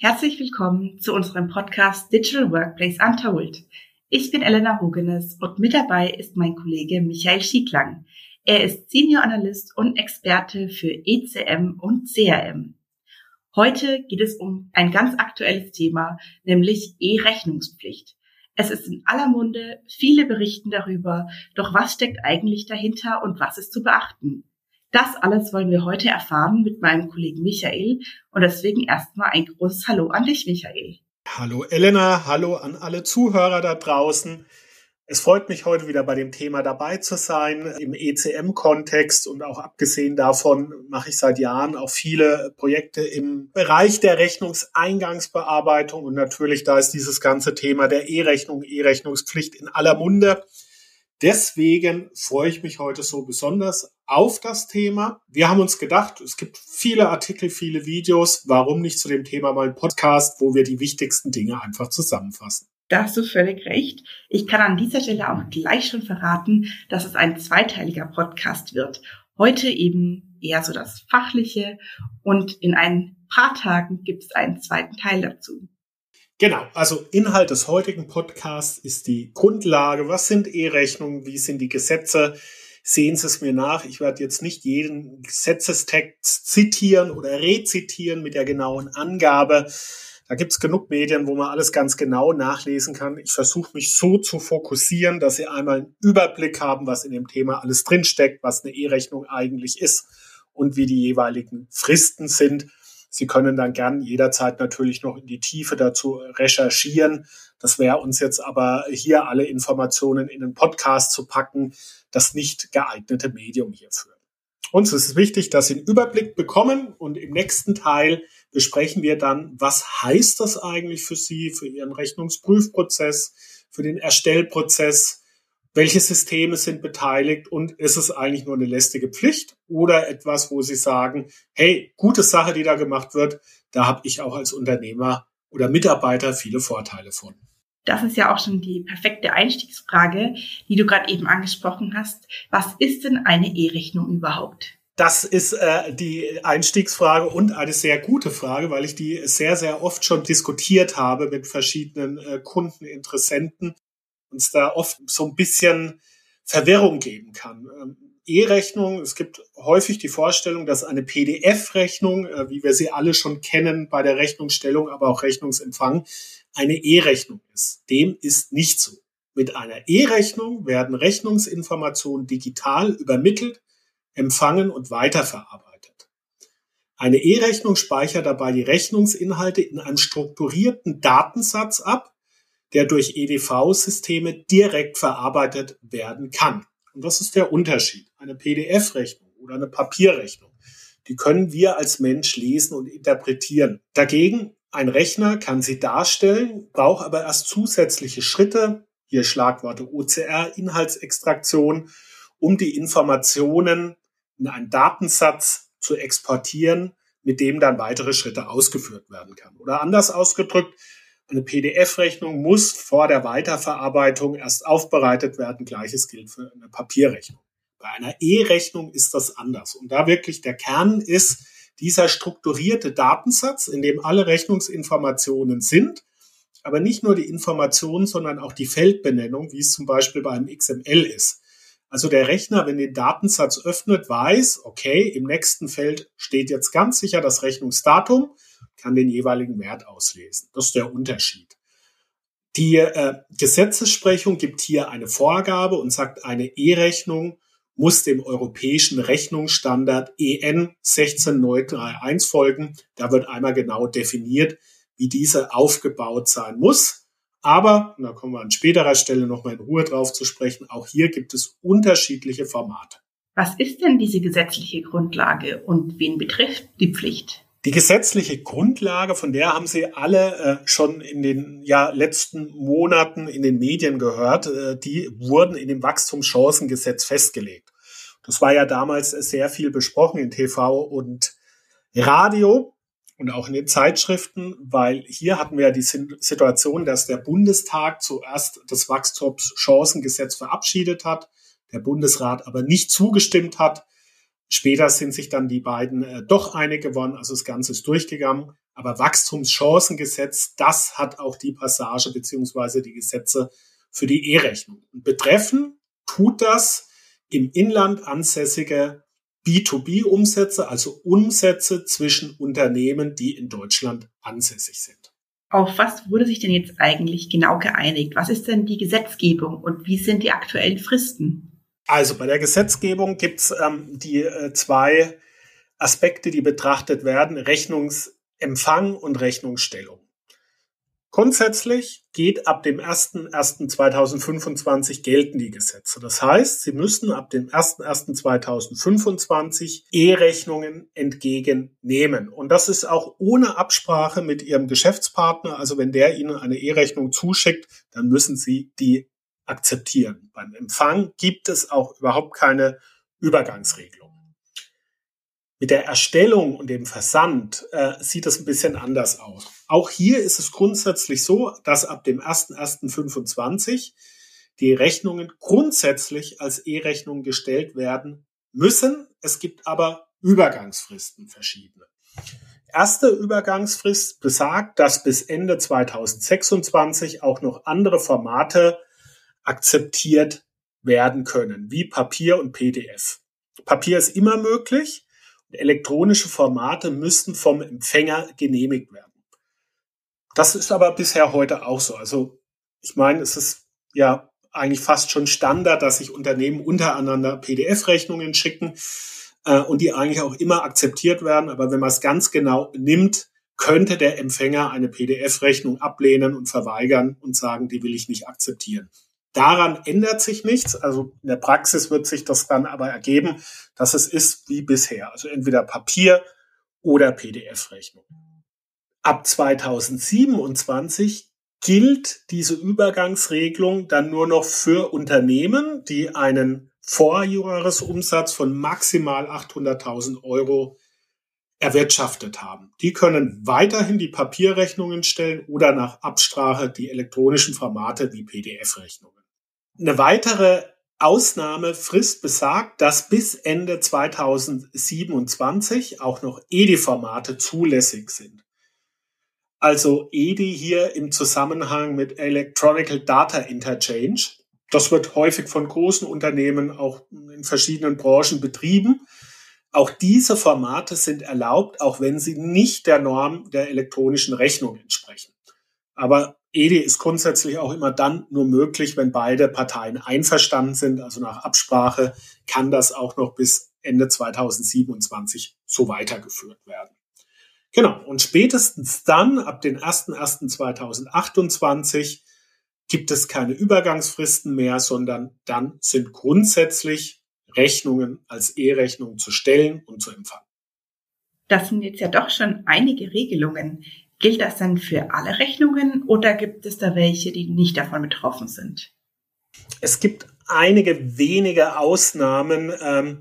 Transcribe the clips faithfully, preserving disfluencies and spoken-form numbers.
Herzlich willkommen zu unserem Podcast Digital Workplace Untold. Ich bin Elena Hogenes und mit dabei ist mein Kollege Michael Schieklang. Er ist Senior Analyst und Experte für E C M und C R M. Heute geht es um ein ganz aktuelles Thema, nämlich E-Rechnungspflicht. Es ist in aller Munde, viele berichten darüber, doch was steckt eigentlich dahinter und was ist zu beachten? Das alles wollen wir heute erfahren mit meinem Kollegen Michael und deswegen erstmal ein großes Hallo an dich, Michael. Hallo Elena, hallo an alle Zuhörer da draußen. Es freut mich, heute wieder bei dem Thema dabei zu sein, im E C M-Kontext, und auch abgesehen davon mache ich seit Jahren auch viele Projekte im Bereich der Rechnungseingangsbearbeitung, und natürlich da ist dieses ganze Thema der E-Rechnung, E-Rechnungspflicht in aller Munde. Deswegen freue ich mich heute so besonders auf das Thema. Wir haben uns gedacht, es gibt viele Artikel, viele Videos. Warum nicht zu dem Thema mal ein Podcast, wo wir die wichtigsten Dinge einfach zusammenfassen? Da hast du völlig recht. Ich kann an dieser Stelle auch gleich schon verraten, dass es ein zweiteiliger Podcast wird. Heute eben eher so das Fachliche und in ein paar Tagen gibt es einen zweiten Teil dazu. Genau, also Inhalt des heutigen Podcasts ist die Grundlage. Was sind E-Rechnungen? Wie sind die Gesetze? Sehen Sie es mir nach. Ich werde jetzt nicht jeden Gesetzestext zitieren oder rezitieren mit der genauen Angabe. Da gibt es genug Medien, wo man alles ganz genau nachlesen kann. Ich versuche mich so zu fokussieren, dass Sie einmal einen Überblick haben, was in dem Thema alles drinsteckt, was eine E-Rechnung eigentlich ist und wie die jeweiligen Fristen sind. Sie können dann gern jederzeit natürlich noch in die Tiefe dazu recherchieren. Das wäre uns jetzt aber hier alle Informationen in den Podcast zu packen, das nicht geeignete Medium hierfür. Uns ist es wichtig, dass Sie einen Überblick bekommen, und im nächsten Teil besprechen wir dann, was heißt das eigentlich für Sie, für Ihren Rechnungsprüfprozess, für den Erstellprozess, welche Systeme sind beteiligt und ist es eigentlich nur eine lästige Pflicht oder etwas, wo Sie sagen, hey, gute Sache, die da gemacht wird, da habe ich auch als Unternehmer oder Mitarbeiter viele Vorteile von. Das ist ja auch schon die perfekte Einstiegsfrage, die du gerade eben angesprochen hast. Was ist denn eine E-Rechnung überhaupt? Das ist äh, die Einstiegsfrage und eine sehr gute Frage, weil ich die sehr, sehr oft schon diskutiert habe mit verschiedenen äh, Kunden, Interessenten, und es da oft so ein bisschen Verwirrung geben kann. Ähm, E-Rechnung, es gibt häufig die Vorstellung, dass eine P D F-Rechnung, äh, wie wir sie alle schon kennen bei der Rechnungsstellung, aber auch Rechnungsempfang, eine E-Rechnung ist. Dem ist nicht so. Mit einer E-Rechnung werden Rechnungsinformationen digital übermittelt, empfangen und weiterverarbeitet. Eine E-Rechnung speichert dabei die Rechnungsinhalte in einem strukturierten Datensatz ab, der durch E D V-Systeme direkt verarbeitet werden kann. Und das ist der Unterschied. Eine P D F-Rechnung oder eine Papierrechnung, die können wir als Mensch lesen und interpretieren. Dagegen, ein Rechner kann sie darstellen, braucht aber erst zusätzliche Schritte, hier Schlagworte O C R, Inhaltsextraktion, um die Informationen in einen Datensatz zu exportieren, mit dem dann weitere Schritte ausgeführt werden kann. Oder anders ausgedrückt, eine P D F-Rechnung muss vor der Weiterverarbeitung erst aufbereitet werden. Gleiches gilt für eine Papierrechnung. Bei einer E-Rechnung ist das anders. Und da wirklich der Kern ist dieser strukturierte Datensatz, in dem alle Rechnungsinformationen sind, aber nicht nur die Informationen, sondern auch die Feldbenennung, wie es zum Beispiel bei einem X M L ist. Also der Rechner, wenn den Datensatz öffnet, weiß, okay, im nächsten Feld steht jetzt ganz sicher das Rechnungsdatum, kann den jeweiligen Wert auslesen. Das ist der Unterschied. Die äh, Gesetzessprechung gibt hier eine Vorgabe und sagt, eine E-Rechnung muss dem europäischen Rechnungsstandard E N sechzehn neun drei eins folgen. Da wird einmal genau definiert, wie diese aufgebaut sein muss. Aber, und da kommen wir an späterer Stelle nochmal in Ruhe drauf zu sprechen, auch hier gibt es unterschiedliche Formate. Was ist denn diese gesetzliche Grundlage und wen betrifft die Pflicht? Die gesetzliche Grundlage, von der haben Sie alle äh, schon in den ja, letzten Monaten in den Medien gehört, äh, die wurden in dem Wachstumschancengesetz festgelegt. Das war ja damals sehr viel besprochen in T V und Radio und auch in den Zeitschriften, weil hier hatten wir ja die Situation, dass der Bundestag zuerst das Wachstumschancengesetz verabschiedet hat, der Bundesrat aber nicht zugestimmt hat. Später sind sich dann die beiden äh, doch einig geworden, also das Ganze ist durchgegangen. Aber Wachstumschancengesetz, das hat auch die Passage beziehungsweise die Gesetze für die E-Rechnung. Und betreffen tut das im Inland ansässige B zwei B-Umsätze, also Umsätze zwischen Unternehmen, die in Deutschland ansässig sind. Auf was wurde sich denn jetzt eigentlich genau geeinigt? Was ist denn die Gesetzgebung und wie sind die aktuellen Fristen? Also bei der Gesetzgebung gibt es ähm, die äh, zwei Aspekte, die betrachtet werden: Rechnungsempfang und Rechnungsstellung. Grundsätzlich geht ab dem ersten ersten zweitausendfünfundzwanzig gelten die Gesetze. Das heißt, Sie müssen ab dem ersten ersten zweitausendfünfundzwanzig E-Rechnungen entgegennehmen. Und das ist auch ohne Absprache mit Ihrem Geschäftspartner. Also wenn der Ihnen eine E-Rechnung zuschickt, dann müssen Sie die akzeptieren. Beim Empfang gibt es auch überhaupt keine Übergangsregelung. Mit der Erstellung und dem Versand äh, sieht es ein bisschen anders aus. Auch hier ist es grundsätzlich so, dass ab dem ersten ersten fünfundzwanzig die Rechnungen grundsätzlich als E-Rechnung gestellt werden müssen. Es gibt aber Übergangsfristen verschiedene. Erste Übergangsfrist besagt, dass bis Ende zweitausendsechsundzwanzig auch noch andere Formate akzeptiert werden können, wie Papier und P D F. Papier ist immer möglich. Elektronische Formate müssten vom Empfänger genehmigt werden. Das ist aber bisher heute auch so. Also ich meine, es ist ja eigentlich fast schon Standard, dass sich Unternehmen untereinander P D F-Rechnungen schicken äh, und die eigentlich auch immer akzeptiert werden. Aber wenn man es ganz genau nimmt, könnte der Empfänger eine P D F-Rechnung ablehnen und verweigern und sagen, die will ich nicht akzeptieren. Daran ändert sich nichts. Also in der Praxis wird sich das dann aber ergeben, dass es ist wie bisher. Also entweder Papier oder P D F-Rechnung. Ab zweitausendsiebenundzwanzig gilt diese Übergangsregelung dann nur noch für Unternehmen, die einen Vorjahresumsatz von maximal achthunderttausend Euro erwirtschaftet haben. Die können weiterhin die Papierrechnungen stellen oder nach Absprache die elektronischen Formate wie P D F-Rechnungen. Eine weitere Ausnahmefrist besagt, dass bis Ende zweitausendsiebenundzwanzig auch noch E D I-Formate zulässig sind. Also E D I hier im Zusammenhang mit Electronic Data Interchange. Das wird häufig von großen Unternehmen auch in verschiedenen Branchen betrieben. Auch diese Formate sind erlaubt, auch wenn sie nicht der Norm der elektronischen Rechnung entsprechen. Aber E D I ist grundsätzlich auch immer dann nur möglich, wenn beide Parteien einverstanden sind. Also nach Absprache kann das auch noch bis Ende zweitausendsiebenundzwanzig so weitergeführt werden. Genau, und spätestens dann, ab dem ersten ersten zweitausendachtundzwanzig, gibt es keine Übergangsfristen mehr, sondern dann sind grundsätzlich Rechnungen als E-Rechnung zu stellen und zu empfangen. Das sind jetzt ja doch schon einige Regelungen. Gilt das dann für alle Rechnungen oder gibt es da welche, die nicht davon betroffen sind? Es gibt einige wenige Ausnahmen ähm,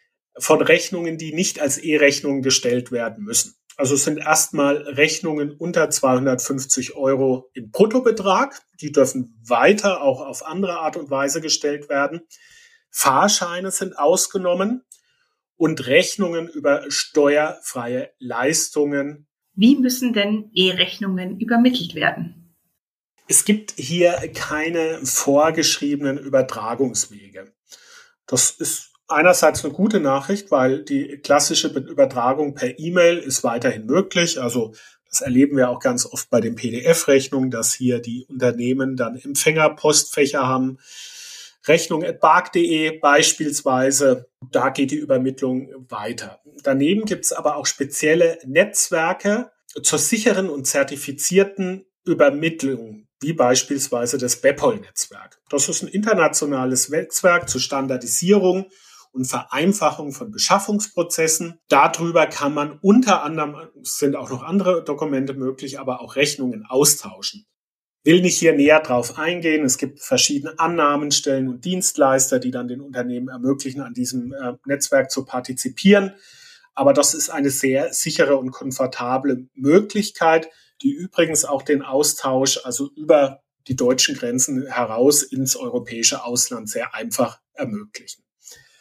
von Rechnungen, die nicht als E-Rechnungen gestellt werden müssen. Also es sind erstmal Rechnungen unter zweihundertfünfzig Euro im Bruttobetrag. Die dürfen weiter auch auf andere Art und Weise gestellt werden. Fahrscheine sind ausgenommen und Rechnungen über steuerfreie Leistungen. Wie müssen denn E-Rechnungen übermittelt werden? Es gibt hier keine vorgeschriebenen Übertragungswege. Das ist einerseits eine gute Nachricht, weil die klassische Übertragung per E-Mail ist weiterhin möglich. Also das erleben wir auch ganz oft bei den P D F-Rechnungen, dass hier die Unternehmen dann Empfängerpostfächer haben. Rechnung at bark punkt de beispielsweise, da geht die Übermittlung weiter. Daneben gibt es aber auch spezielle Netzwerke zur sicheren und zertifizierten Übermittlung, wie beispielsweise das B E P O L-Netzwerk. Das ist ein internationales Netzwerk zur Standardisierung und Vereinfachung von Beschaffungsprozessen. Darüber kann man unter anderem, es sind auch noch andere Dokumente möglich, aber auch Rechnungen austauschen. Will nicht hier näher drauf eingehen. Es gibt verschiedene Annahmenstellen und Dienstleister, die dann den Unternehmen ermöglichen, an diesem äh, Netzwerk zu partizipieren. Aber das ist eine sehr sichere und komfortable Möglichkeit, die übrigens auch den Austausch, also über die deutschen Grenzen heraus ins europäische Ausland sehr einfach ermöglichen.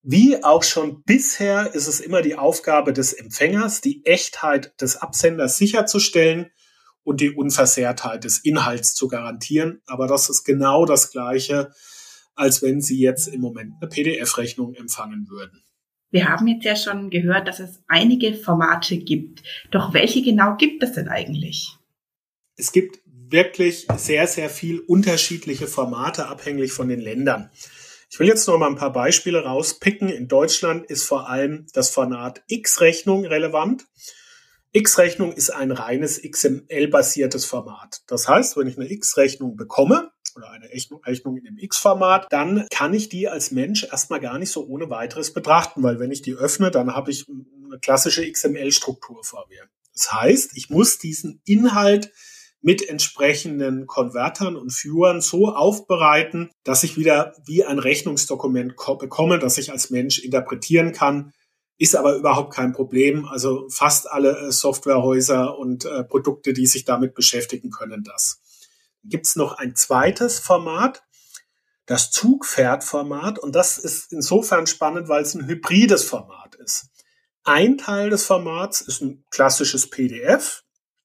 Wie auch schon bisher ist es immer die Aufgabe des Empfängers, die Echtheit des Absenders sicherzustellen und die Unversehrtheit des Inhalts zu garantieren. Aber das ist genau das Gleiche, als wenn Sie jetzt im Moment eine P D F-Rechnung empfangen würden. Wir haben jetzt ja schon gehört, dass es einige Formate gibt. Doch welche genau gibt es denn eigentlich? Es gibt wirklich sehr, sehr viel unterschiedliche Formate, abhängig von den Ländern. Ich will jetzt noch mal ein paar Beispiele rauspicken. In Deutschland ist vor allem das Format X-Rechnung relevant. X-Rechnung ist ein reines X M L-basiertes Format. Das heißt, wenn ich eine X-Rechnung bekomme oder eine Rechnung in dem X-Format, dann kann ich die als Mensch erstmal gar nicht so ohne weiteres betrachten, weil wenn ich die öffne, dann habe ich eine klassische X M L-Struktur vor mir. Das heißt, ich muss diesen Inhalt mit entsprechenden Konvertern und Viewern so aufbereiten, dass ich wieder wie ein Rechnungsdokument bekomme, das ich als Mensch interpretieren kann. Ist aber überhaupt kein Problem. Also fast alle Softwarehäuser und äh, Produkte, die sich damit beschäftigen, können das. Dann gibt es noch ein zweites Format, das Zugpferd-Format. Und das ist insofern spannend, weil es ein hybrides Format ist. Ein Teil des Formats ist ein klassisches P D F,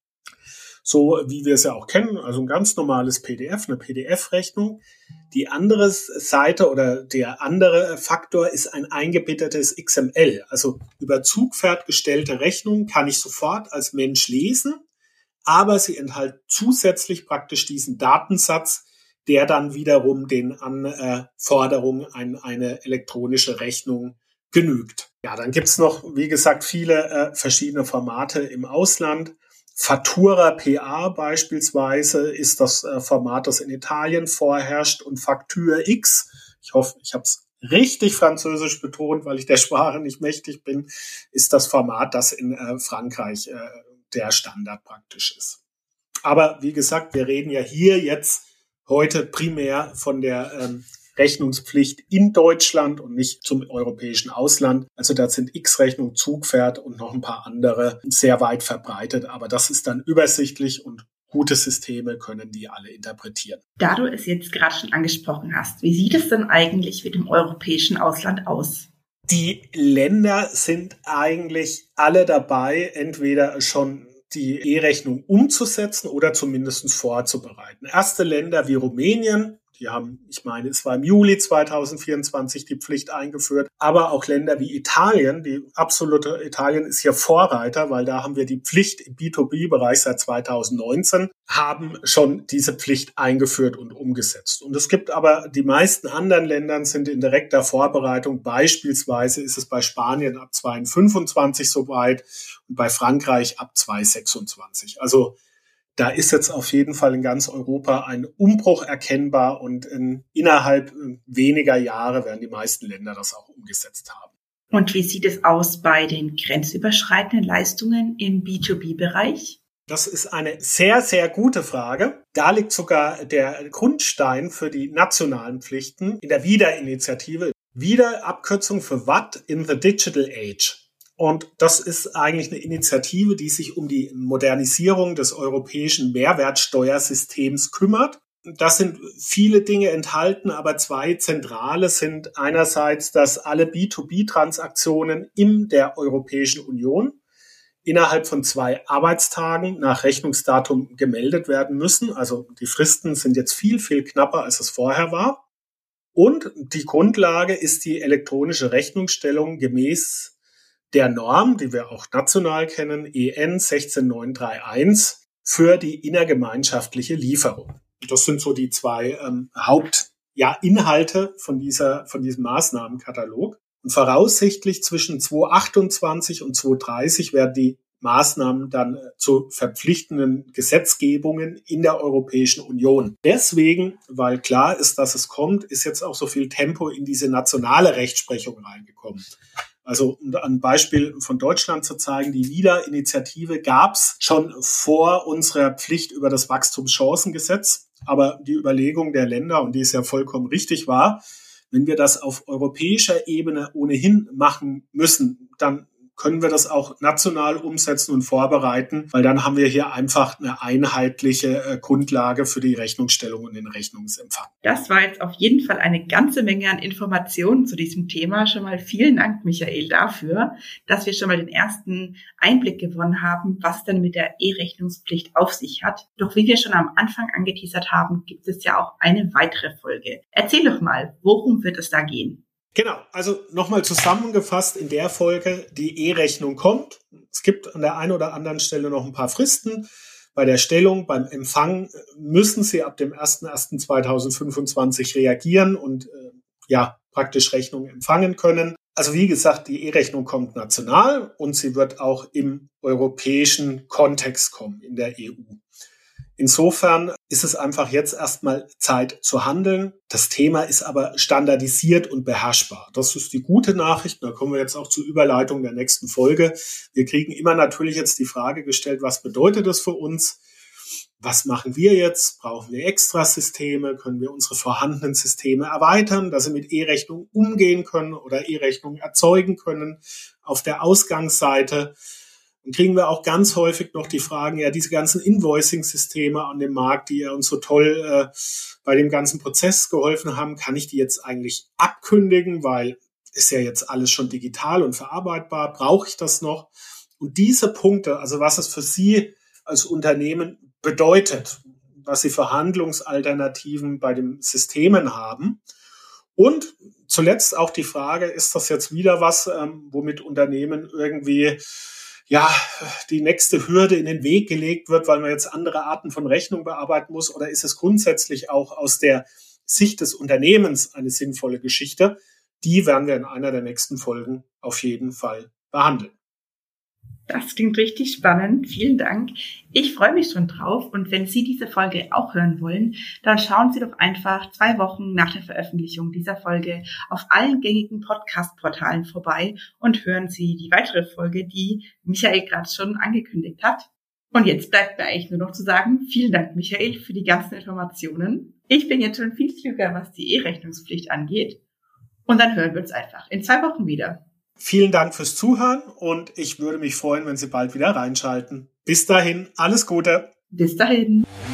so wie wir es ja auch kennen, also ein ganz normales P D F, eine P D F-Rechnung. Die andere Seite oder der andere Faktor ist ein eingebettetes X M L. Also über Zugpferd gestellte Rechnungen kann ich sofort als Mensch lesen, aber sie enthalten zusätzlich praktisch diesen Datensatz, der dann wiederum den Anforderungen an eine elektronische Rechnung genügt. Ja, dann gibt's noch, wie gesagt, viele äh, verschiedene Formate im Ausland. Fattura P A beispielsweise ist das äh, Format, das in Italien vorherrscht, und Facture X, ich hoffe, ich habe es richtig französisch betont, weil ich der Sprache nicht mächtig bin, ist das Format, das in äh, Frankreich äh, der Standard praktisch ist. Aber wie gesagt, wir reden ja hier jetzt heute primär von der ähm, Rechnungspflicht in Deutschland und nicht zum europäischen Ausland. Also da sind X-Rechnung, Zugpferd und noch ein paar andere sehr weit verbreitet. Aber das ist dann übersichtlich und gute Systeme können die alle interpretieren. Da du es jetzt gerade schon angesprochen hast, wie sieht es denn eigentlich mit dem europäischen Ausland aus? Die Länder sind eigentlich alle dabei, entweder schon die E-Rechnung umzusetzen oder zumindest vorzubereiten. Erste Länder wie Rumänien, die haben, ich meine, es war im Juli zweitausendvierundzwanzig die Pflicht eingeführt, aber auch Länder wie Italien, die absolute Italien ist hier Vorreiter, weil da haben wir die Pflicht im B zwei B-Bereich seit zweitausendneunzehn, haben schon diese Pflicht eingeführt und umgesetzt. Und es gibt aber, die meisten anderen Länder sind in direkter Vorbereitung. Beispielsweise ist es bei Spanien ab zweitausendfünfundzwanzig soweit und bei Frankreich ab zweitausendsechsundzwanzig. Also da ist jetzt auf jeden Fall in ganz Europa ein Umbruch erkennbar und in, innerhalb weniger Jahre werden die meisten Länder das auch umgesetzt haben. Und wie sieht es aus bei den grenzüberschreitenden Leistungen im B zwei B-Bereich? Das ist eine sehr, sehr gute Frage. Da liegt sogar der Grundstein für die nationalen Pflichten in der WIDA-Initiative. WIDA, Abkürzung für What in the Digital Age. Und das ist eigentlich eine Initiative, die sich um die Modernisierung des europäischen Mehrwertsteuersystems kümmert. Da sind viele Dinge enthalten, aber zwei zentrale sind einerseits, dass alle B zwei B-Transaktionen in der Europäischen Union innerhalb von zwei Arbeitstagen nach Rechnungsdatum gemeldet werden müssen. Also die Fristen sind jetzt viel, viel knapper, als es vorher war. Und die Grundlage ist die elektronische Rechnungsstellung gemäß der Norm, die wir auch national kennen, E N sechs neun drei eins, für die innergemeinschaftliche Lieferung. Das sind so die zwei ähm, Hauptinhalte ja, von dieser, von diesem Maßnahmenkatalog. Und voraussichtlich zwischen zweitausendachtundzwanzig und zweitausenddreißig werden die Maßnahmen dann zu verpflichtenden Gesetzgebungen in der Europäischen Union. Deswegen, weil klar ist, dass es kommt, ist jetzt auch so viel Tempo in diese nationale Rechtsprechung reingekommen. Also um ein Beispiel von Deutschland zu zeigen, die WIDA-Initiative gab es schon vor unserer Pflicht über das Wachstumschancengesetz. Aber die Überlegung der Länder, und die ist ja vollkommen richtig, war, wenn wir das auf europäischer Ebene ohnehin machen müssen, dann können wir das auch national umsetzen und vorbereiten, weil dann haben wir hier einfach eine einheitliche äh, Grundlage für die Rechnungsstellung und den Rechnungsempfang. Das war jetzt auf jeden Fall eine ganze Menge an Informationen zu diesem Thema. Schon mal vielen Dank, Michael, dafür, dass wir schon mal den ersten Einblick gewonnen haben, was denn mit der E-Rechnungspflicht auf sich hat. Doch wie wir schon am Anfang angeteasert haben, gibt es ja auch eine weitere Folge. Erzähl doch mal, worum wird es da gehen? Genau, also nochmal zusammengefasst in der Folge, die E-Rechnung kommt. Es gibt an der einen oder anderen Stelle noch ein paar Fristen. Bei der Stellung, beim Empfang müssen Sie ab dem erster erster zweitausendfünfundzwanzig reagieren und äh, ja praktisch Rechnungen empfangen können. Also wie gesagt, die E-Rechnung kommt national und sie wird auch im europäischen Kontext kommen, in der E U. Insofern ist es einfach jetzt erstmal Zeit zu handeln. Das Thema ist aber standardisiert und beherrschbar. Das ist die gute Nachricht. Da kommen wir jetzt auch zur Überleitung der nächsten Folge. Wir kriegen immer natürlich jetzt die Frage gestellt, was bedeutet das für uns? Was machen wir jetzt? Brauchen wir Extrasysteme? Können wir unsere vorhandenen Systeme erweitern, dass sie mit E-Rechnung umgehen können oder E-Rechnung erzeugen können auf der Ausgangsseite? Dann kriegen wir auch ganz häufig noch die Fragen, ja, diese ganzen Invoicing-Systeme an dem Markt, die ja uns so toll äh, bei dem ganzen Prozess geholfen haben, kann ich die jetzt eigentlich abkündigen, weil ist ja jetzt alles schon digital und verarbeitbar, brauche ich das noch? Und diese Punkte, also was es für Sie als Unternehmen bedeutet, was Sie für Handlungsalternativen bei den Systemen haben. Und zuletzt auch die Frage, ist das jetzt wieder was, ähm, womit Unternehmen irgendwie ja, die nächste Hürde in den Weg gelegt wird, weil man jetzt andere Arten von Rechnung bearbeiten muss? Oder ist es grundsätzlich auch aus der Sicht des Unternehmens eine sinnvolle Geschichte? Die werden wir in einer der nächsten Folgen auf jeden Fall behandeln. Das klingt richtig spannend. Vielen Dank. Ich freue mich schon drauf. Und wenn Sie diese Folge auch hören wollen, dann schauen Sie doch einfach zwei Wochen nach der Veröffentlichung dieser Folge auf allen gängigen Podcast-Portalen vorbei und hören Sie die weitere Folge, die Michael gerade schon angekündigt hat. Und jetzt bleibt mir eigentlich nur noch zu sagen, vielen Dank, Michael, für die ganzen Informationen. Ich bin jetzt schon viel klüger, was die E-Rechnungspflicht angeht. Und dann hören wir uns einfach in zwei Wochen wieder. Vielen Dank fürs Zuhören und ich würde mich freuen, wenn Sie bald wieder reinschalten. Bis dahin, alles Gute. Bis dahin.